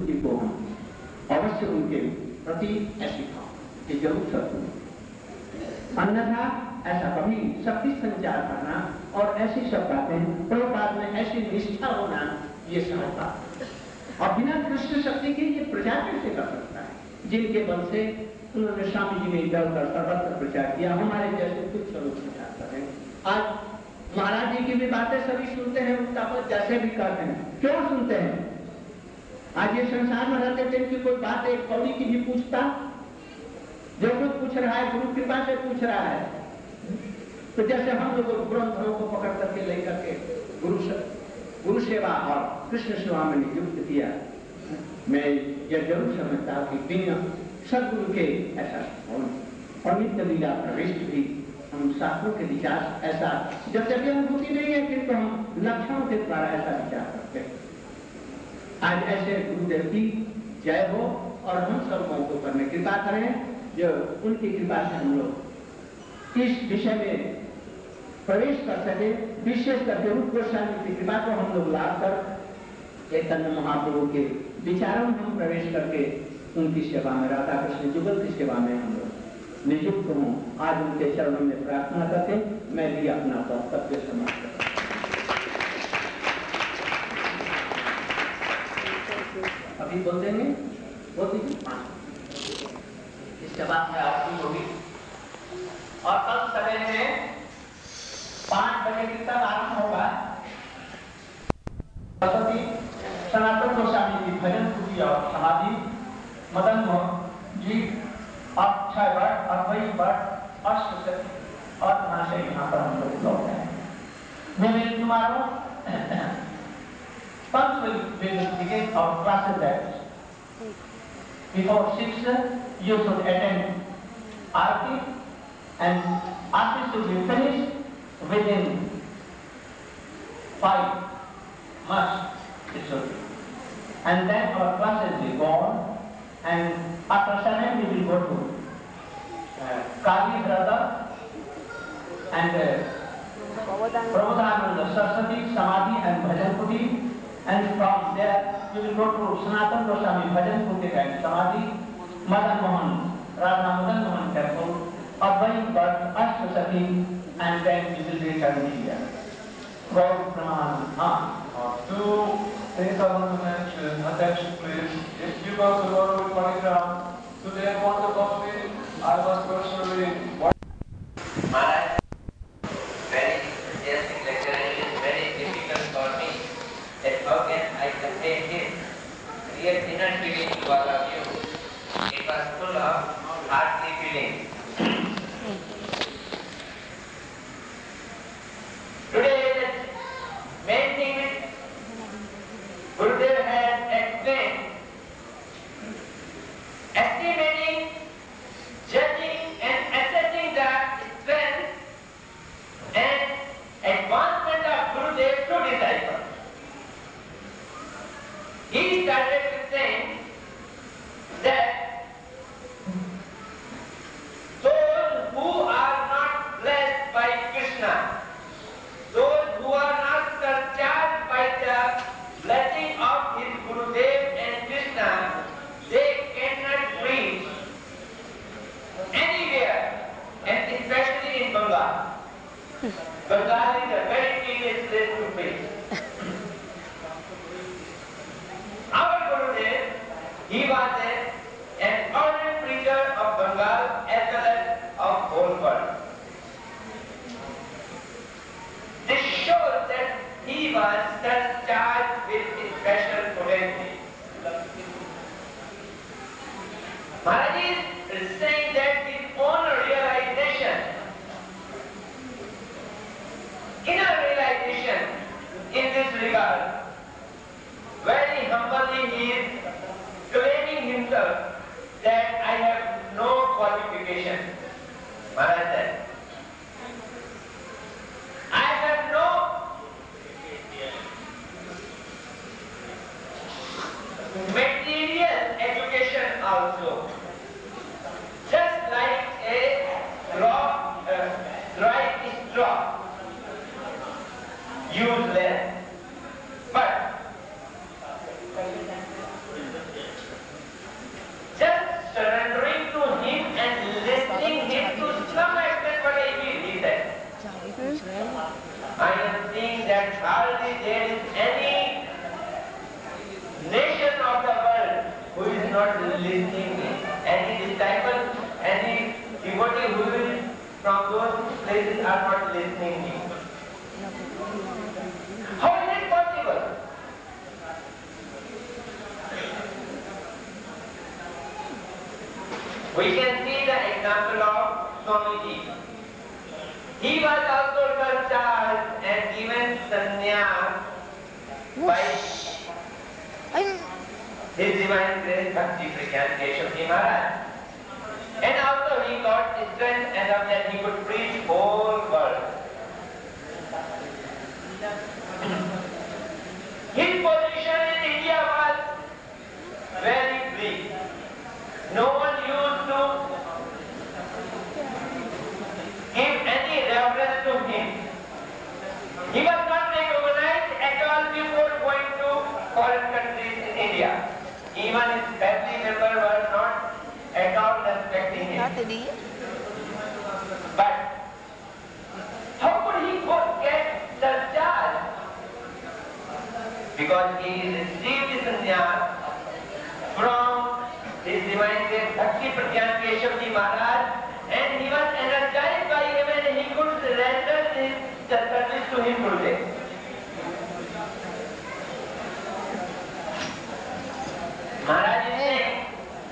जी को हम अवश्य उनके प्रति ऐसी भाव कि जरूर सकूं, अन्यथा ऐसा कभी शक्ति संचार करना और ऐसी सब बातें प्रभुपाद में ऐसी निष्ठा होना, ये सहज बात है। और बिना कृष्ण शक्ति के ये प्रचार कैसे कर सकता है? जिनके बल से उन्होंने स्वामी जी ने इधर उधर सर्वत्र प्रचार किया, हमारे जैसे कुछ लोग प्रचार कर रहे हैं। आज महाराज जी की भी बातें सभी सुनते हैं, उनका पद जैसे भी करते हैं, क्यों सुनते हैं? आज ये संसार में रहते थे कि कोई बात एक कौड़ी की भी पूछता, जो कुछ पूछ रहा है गुरु कृपा से पूछ रहा है, तो जैसे हम लोग ग्रंथों को पकड़ करके लेकर के गुरु सेवा और कृष्ण सेवा में नियुक्त किया। मैं यह जरूर समझता हूं कि बिना सदगुरु के ऐसा और नित्य लीला प्रविष्ट भी हम शास्त्रों के विचार ऐसा जब अनुभूति नहीं है, किंतु हम लक्षणों के द्वारा ऐसा विचार करते हैं। आज ऐसे गुरुदेव की जय हो और हम सब को करने कृपा करें, जो उनकी कृपा से हम लोग इस विषय में प्रवेश कर सके। विशेष करके रूप गोस्वामी की कृपा को हम लोग लाभ कर चैतन्य महाप्रभु के विचारों में हम प्रवेश करके उनकी सेवा में, राधा कृष्ण जुगल की सेवा में हम लोग नियुक्त हों। आज उनके चरणों में प्रार्थना करके मैं भी अपना वक्तव्य समाप्त करता हूं। अभी बोल देंगे, बोल दीजिए। इसके बाद में आरती होगी और कल सवेरे में 5 बजे कीर्तन आरंभ होगा। सरस्वती सनातन गोस्वामी की भजन पूरी और समाधि, मदन मोहन जी अक्षय भट्ट, अद्वैत भट्ट, अष्ट और वहां से यहाँ पर हम लोग लौट आए। We will tomorrow we will begin our classes at before 6. You should attend Aarti, and Aarti should be finished within 5 months. It should be. And then our classes will go on, and after 7 we will go to Kali Brother and Prabodhananda Saraswati, Samadhi and Bhajan Kuti, and from there we will go to Sanatana Goswami Bhajan Kuti and Samadhi, Madan Mohan, Radha Madan Mohan Temple, Advait Bhatt, Ashtasati, and then we will return here. Gaur Praman. Two things I want to mention. Attention please. If you go tomorrow with Manigram, today wonderful meeting, I was personally Maharaj, very enthusiastic lecture. It is very difficult for me that how can I convey this real inner feeling to all of you. It was full of heartly feeling. Today the main thing is Gurudev has explained estimating, judging and assessing the strength and advancement of Gurudev to disciples. He started with saying that those who are not blessed by Krishna, those who are not surcharged by the blessing of his Gurudev and Krishna, they cannot reach anywhere, and especially in Bengal. Bengal is a very tedious place to be. Our Gurudev, he was an ardent preacher of Bengal as well as of whole world. This shows that he was surcharged with special potency. Maharaj is saying that his own realization, inner realization in this regard, very humbly he is claiming himself that I have no qualification. Maharaj said, I have no material education also. Just like a dry straw, useless, but hardly there is any nation of the world who is not listening me. Any disciple, any devotee who is from those places are not listening me. How is it possible? We can see the example of Swamiji. He was also discharged and given sannyas by His Divine Grace Bhakti Pragyan Keshavji Maharaj. And also he got strength enough that he could preach whole world. His position in India was very weak. No one used to give any reverence to him. He was not recognized at all before going to foreign countries in India. Even his family members were not at all respecting him. But how could he get the charge? Because he received sannyas from His Divine Grace Bhakti Pragyan Keshavji Maharaj, and he was energized by him and he could render his service to him today. Maharaj is saying,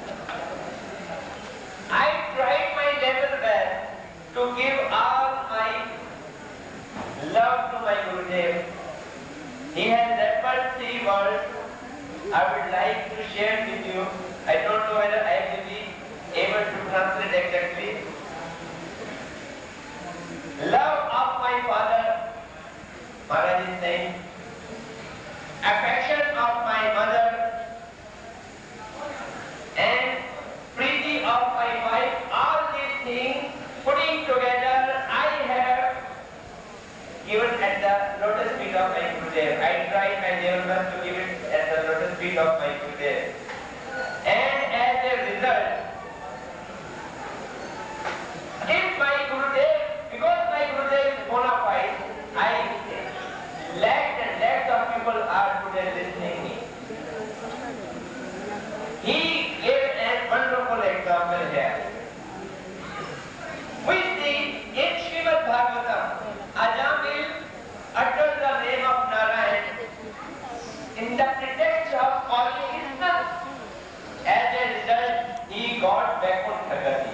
I tried my level best to give all my love to my Gurudev. He has referred 3 words I would like to share with you. I don't know whether I will be able to translate exactly. Love of my father, Maharaj is saying, affection of my mother, and preeti of my wife, all these things putting together, I have given at the lotus feet of my Gurudev. I tried my level best to give it at the lotus feet of my Gurudev. And as a result, if my Gurudev, because my Gurudev is bona fide, lakhs and lakhs of people are today listening me. He gave a wonderful example here. We see in Srimad Bhagavatam, Ajamil utters the name of Narayan in the pretext of calling his son. As a result, he got back on Thagati.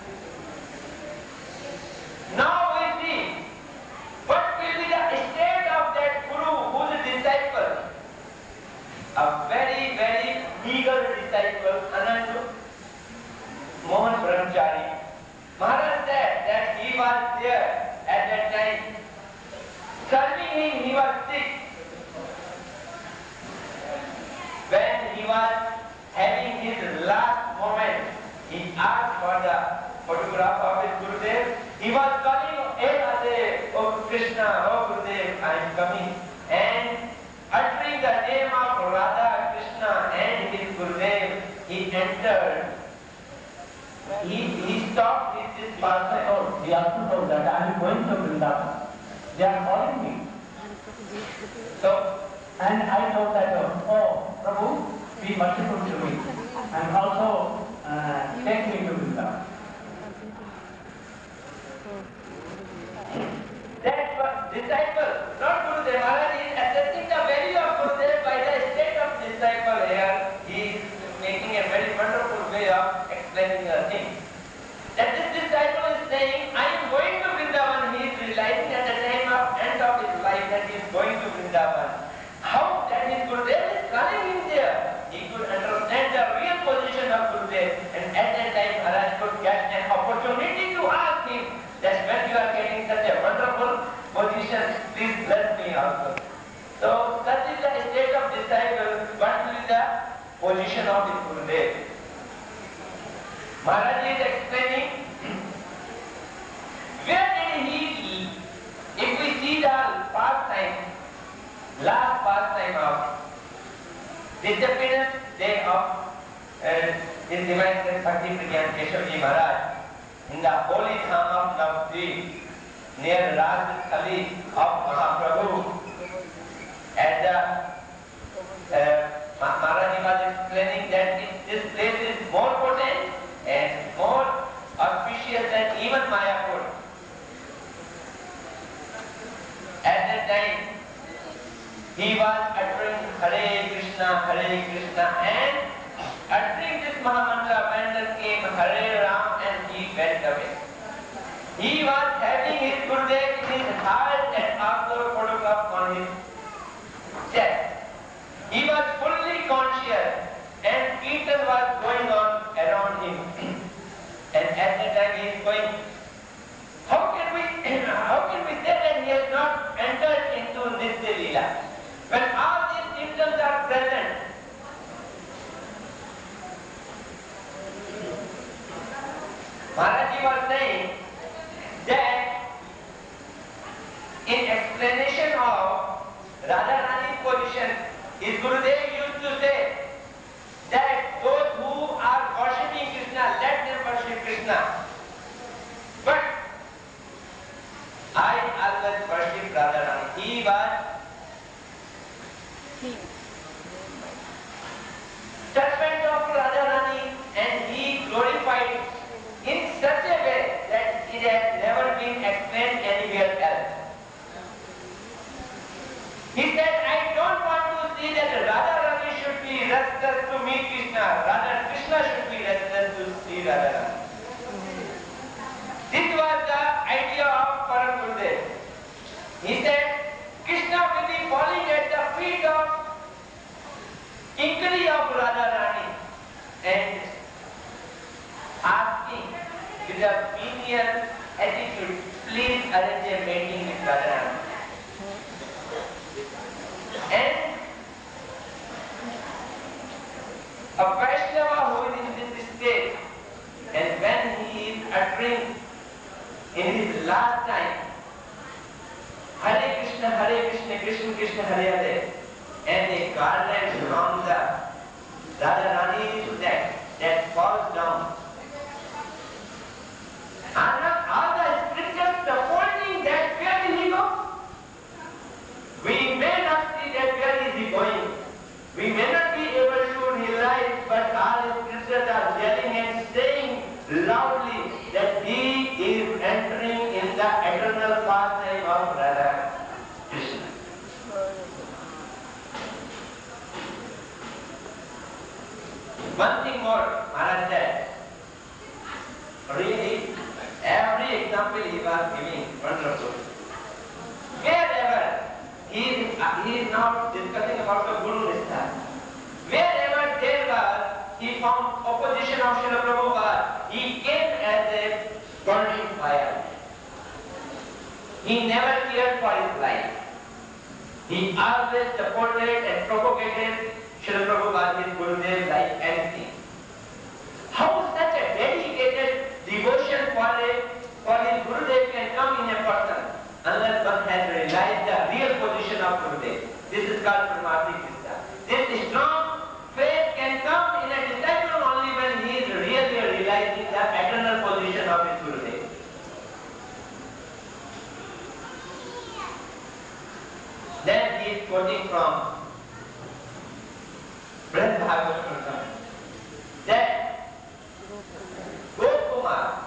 Now we see what will be the state of that Guru who is a disciple, a very, very eager disciple, Anand Mohan Brahmachari. Maharaj said that he was there at that time. Serving him, he was sick. When he was having his last moment, he asked for the photograph of his Gurudev. He was calling, oh Krishna, oh Gurudev, I am coming. And uttering the name of Radha, Krishna and his Gurudev, he entered. He stopped with this pastor. He also told that I am going to Vrindavan. They are calling me. So, and I told that, oh, Prabhu, be merciful to me. And also take me to Vrindavan. that was disciple, not Gurudev. Maharaj is assessing the value of Gurudev by the state of disciple here. He is making a very wonderful way of explaining the thing. That this disciple is saying, I am going to Vrindavan. He is realizing at the time of end of his life that he is going to Vrindavan. How that his Gurudev is calling him there. He could understand the real position of Gurudev, and at that time Maharaj could get an opportunity to ask him that when you are getting such a wonderful position, please bless me also. So such is the state of disciple. What will be the position of his Gurudev? Maharaj is explaining, where did he, if we see the last pastime of disappearance day of His Divine Grace Bhakti Pragyan Keshavji Maharaj in the holy dham of Navadvip near Rajthali of Mahaprabhu, he was uttering Hare Krishna, and uttering this Mahamantra when there came Hare Ram and he went away. He was having his Gurudev in his heart and also photograph on his chest. He was fully conscious and Kirtan was going on around him. And at that time he is going, how can we say that he has not entered into Nitya Leela? When all these symptoms are present, Maharaji was saying that in explanation of Radharani's position, his Gurudev used to say that those who are worshipping Krishna, let them worship Krishna. But I always worship Radharani. He was servant of Radharani and he glorified in such a way that it has never been explained anywhere else. He said, I don't want to see that Radharani should be restless to meet Krishna, rather Krishna should be restless to see Radharani. This was the idea of Param Gurudev. He said, Krishna will be falling at the feet of Kinkari of Radharani and asking with a menial attitude, please arrange a meeting with Radharani. And a Vaishnava who is in this state, and when he is uttering in his last time, Hare Krishna, Krishna Krishna, Hare Hare, and a garland from the Radharani's neck that falls down. And all the scriptures supporting that where will he go? We may not see that where is he going. We may not be able to realize, but all the scriptures are yelling and saying loudly that he is entering in the eternal pastime of Radha Krishna. One thing more, Maharaj said, really, every example he was giving, wonderful. Wherever he is now discussing about the Guru Nishtha. Wherever there was, he found opposition of Srila Prabhupada. He came as a burning fire. He never cared for his life. He always supported and propagated Srila Prabhupada, his Gurudev, like anything. How such a dedicated devotion for his Gurudev can come in a person unless one has realized the real position of Gurudev. This is called Paramarthi Krishna. This strong faith can come in a disciple only when he is really realizing the eternal position of his Gurudev. Then he is quoting from Brihad Bhagavatam that Gopkumar,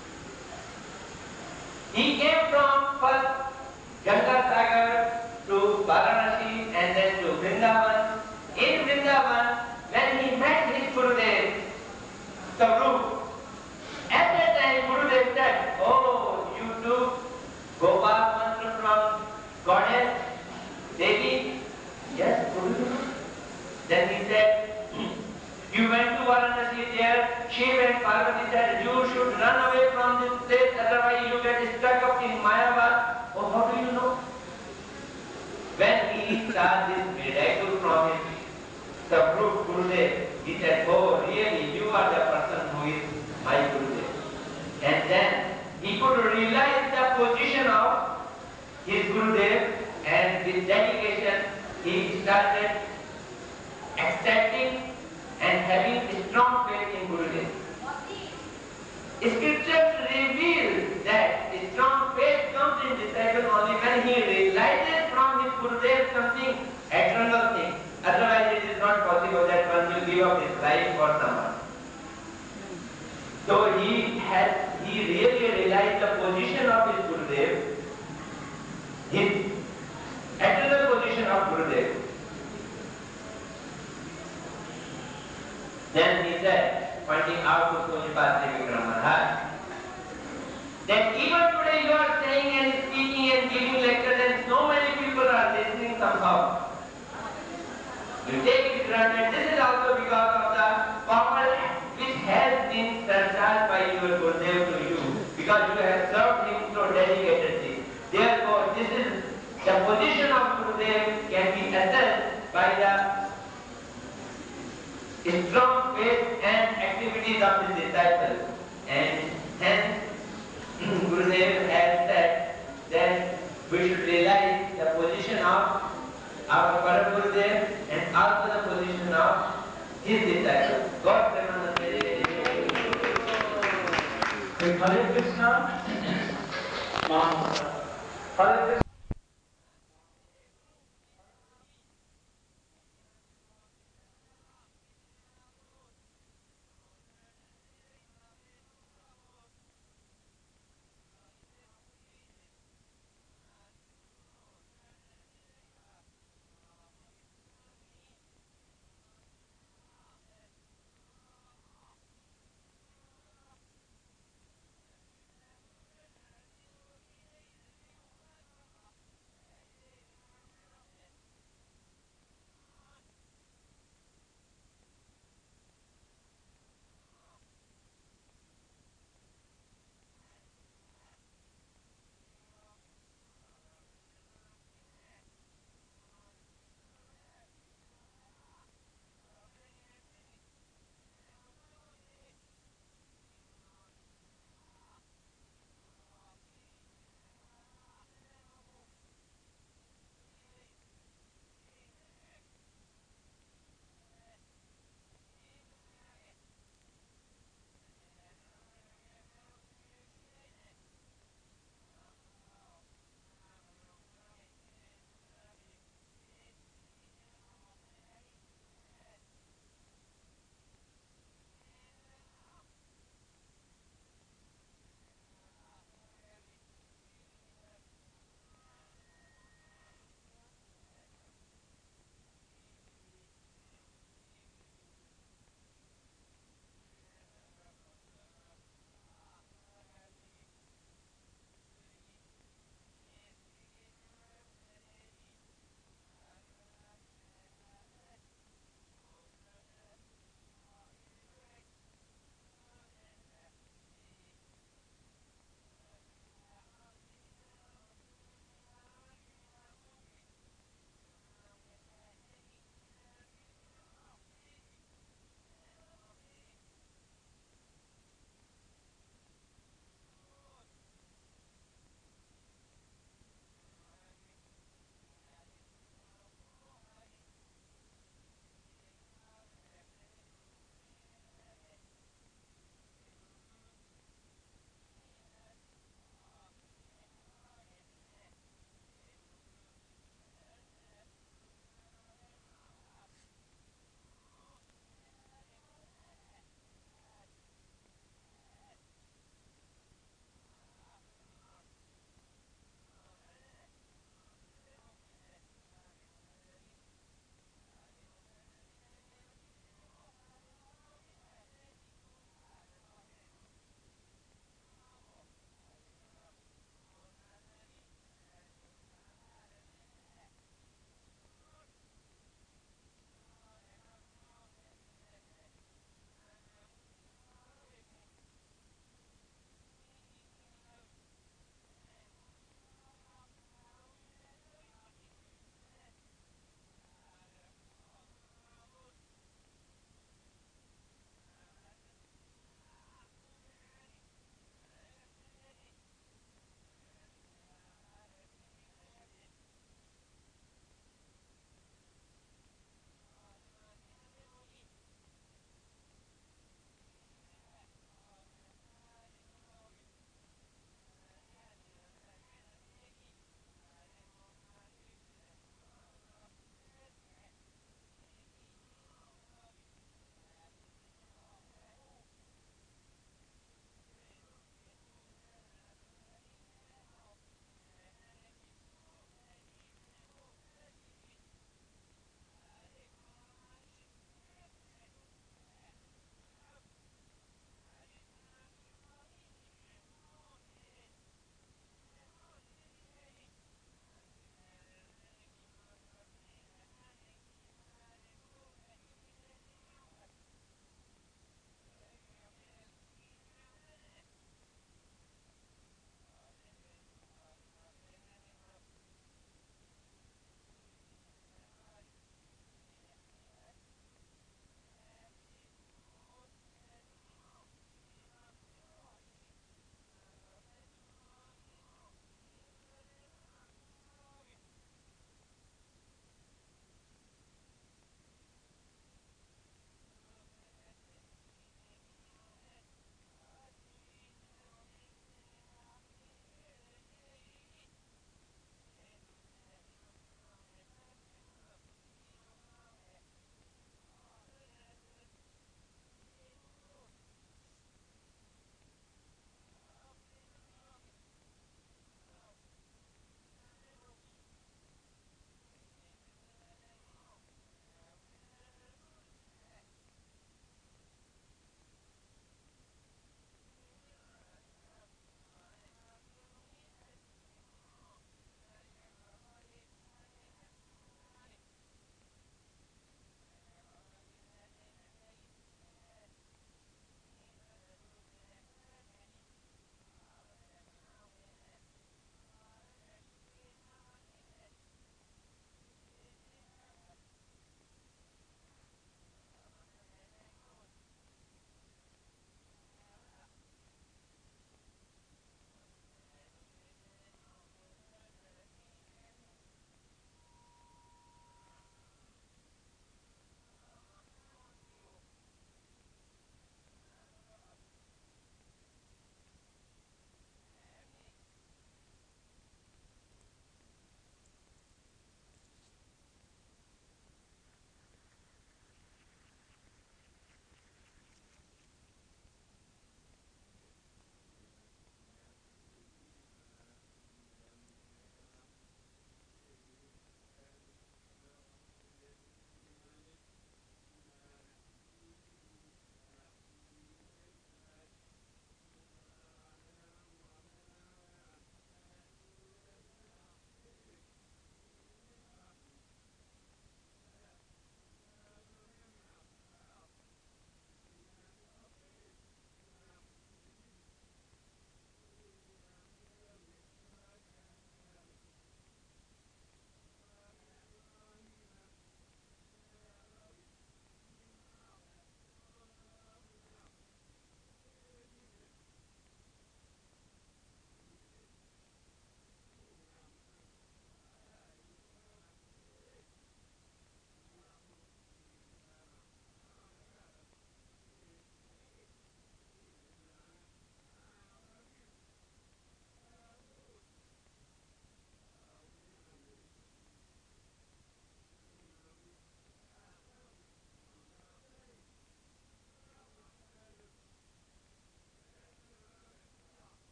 he came from first Ganga Sagar to Varanasi and then to Vrindavan. In Vrindavan, when he met his Gurudev, Savrup, at that time Gurudev said, oh, you took Gopal mantra from Goddess Devi? Yes, Gurudev. Then he said, you went to Varanasi there, Shiv and Parvati said, you should run away from this place, otherwise you get stuck up in Mayavad. Oh, how do you know? When he saw this miracle from his Savrup Gurudev, he said, oh, really, you are the person who is my Gurudev. And then he could realize the position of his Gurudev, and with dedication he started accepting and having a strong faith in Gurudev. Scriptures reveal that a strong faith comes in disciple only when he realizes from his Gurudev something eternal thing. Otherwise it is not possible that one will give up his life for someone. So he really realized the position of his Gurudev, his eternal position of Gurudev. he said, pointing out to Pujapad Vikram Maharaj, that even today you are saying and speaking and giving lectures and so many people are listening somehow. You take it granted. This is also because of the power which has been transferred by your Gurudev to you, because you have served him so dedicatedly. Therefore, this is the position of Gurudev can be assessed by the strong faith and activities of his disciples. And hence, Gurudev has said that we should realize the position of our Param Gurudev and also the position of his disciples. God Premanande. Hare Krishna. Hare Krishna.